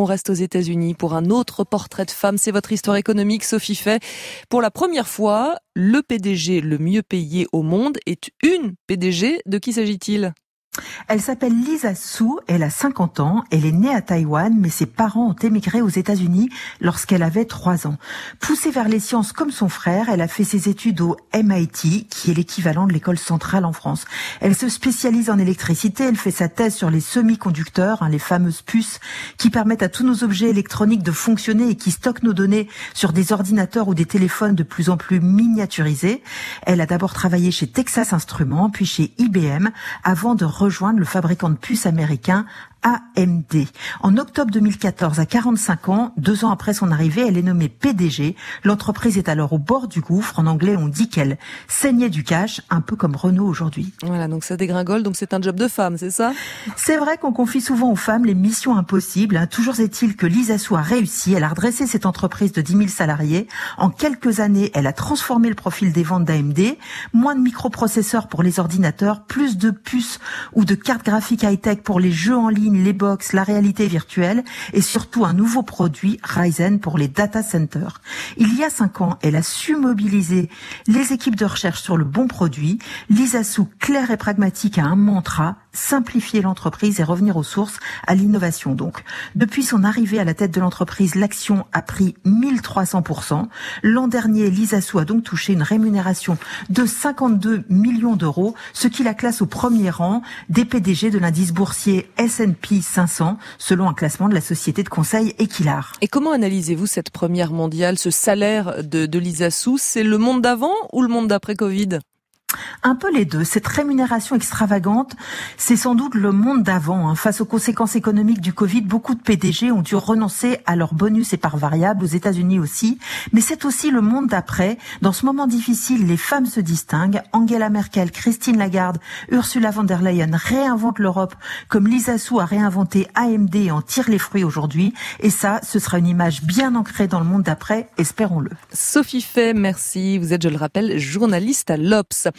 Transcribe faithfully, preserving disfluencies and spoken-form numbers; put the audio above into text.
reste aux États-Unis pour un autre portrait de femme. C'est votre histoire économique, Sophie Fay. Pour la première fois, le P D G le mieux payé au monde est une P D G. De qui s'agit-il ? Elle s'appelle Lisa Su, elle a cinquante ans, elle est née à Taïwan, mais ses parents ont émigré aux États-Unis lorsqu'elle avait trois ans. Poussée vers les sciences comme son frère, elle a fait ses études au M I T, qui est l'équivalent de l'école centrale en France. Elle se spécialise en électricité, elle fait sa thèse sur les semi-conducteurs, hein, les fameuses puces qui permettent à tous nos objets électroniques de fonctionner et qui stockent nos données sur des ordinateurs ou des téléphones de plus en plus miniaturisés. Elle a d'abord travaillé chez Texas Instruments, puis chez I B M, avant de rejoindre le fabricant de puces américain A M D. En octobre deux mille quatorze, à quarante-cinq ans, deux ans après son arrivée, elle est nommée P D G. L'entreprise est alors au bord du gouffre. En anglais, on dit qu'elle saignait du cash, un peu comme Renault aujourd'hui. Voilà, donc ça dégringole, donc c'est un job de femme, c'est ça ? C'est vrai qu'on confie souvent aux femmes les missions impossibles. Hein. Toujours est-il que Lisa Su a réussi. Elle a redressé cette entreprise de dix mille salariés. En quelques années, elle a transformé le profil des ventes d'A M D. Moins de microprocesseurs pour les ordinateurs, plus de puces ou de cartes graphiques high-tech pour les jeux en ligne, les box, la réalité virtuelle et surtout un nouveau produit, Ryzen, pour les data centers. Il y a cinq ans, elle a su mobiliser les équipes de recherche sur le bon produit. Lisa Su, claire et pragmatique, a un mantra, simplifier l'entreprise et revenir aux sources, à l'innovation donc. Depuis son arrivée à la tête de l'entreprise, l'action a pris mille trois cents pour cent. L'an dernier, Lisa Su a donc touché une rémunération de cinquante-deux millions d'euros, ce qui la classe au premier rang des P D G de l'indice boursier S and P cinq cents, selon un classement de la société de conseil Equilar. Et comment analysez-vous cette première mondiale, ce salaire de, de Lisa Su ? C'est le monde d'avant ou le monde d'après Covid ? Un peu les deux. Cette rémunération extravagante, c'est sans doute le monde d'avant. Hein. Face aux conséquences économiques du Covid, beaucoup de P D G ont dû renoncer à leurs bonus et parts variables, aux États-Unis aussi. Mais c'est aussi le monde d'après. Dans ce moment difficile, les femmes se distinguent. Angela Merkel, Christine Lagarde, Ursula von der Leyen réinventent l'Europe comme Lisa Su a réinventé A M D et en tire les fruits aujourd'hui. Et ça, ce sera une image bien ancrée dans le monde d'après, espérons-le. Sophie Fay, merci. Vous êtes, je le rappelle, journaliste à l'Obs.